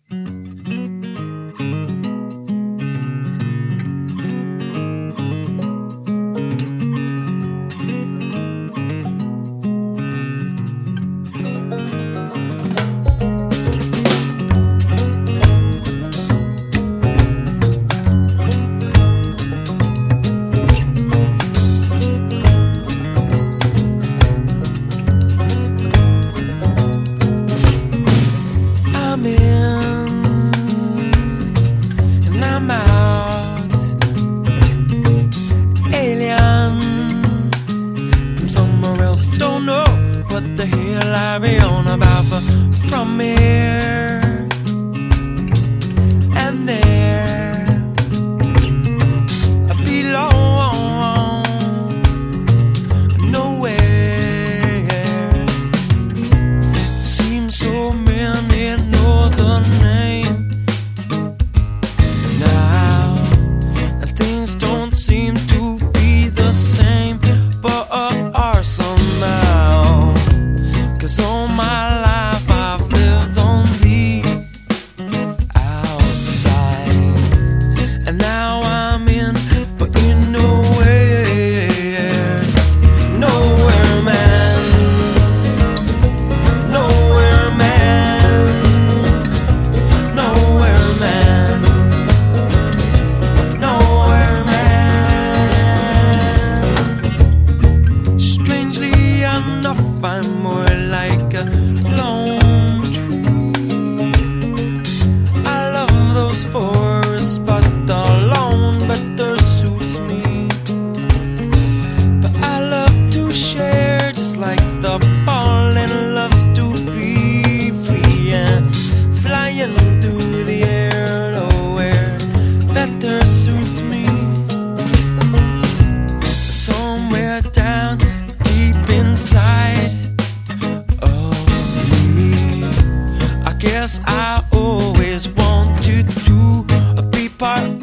Don't know what the hell I be on about, but from here and there I belong nowhere. Seems so many know the name now, and things don't seem to be the same, but are somehow. 'Cause all my life I've lived on the outside, and now I'm in, but in nowhere. Nowhere, man. Nowhere, man. Nowhere, man. Nowhere, man. Strangely enough, I'm more like a lone tree. I love those forests, but alone better suits me. But I love to share, just like the pollen loves to be free, and flying through the air nowhere better suits me. Somewhere down deep inside of me, I guess I always wanted to be part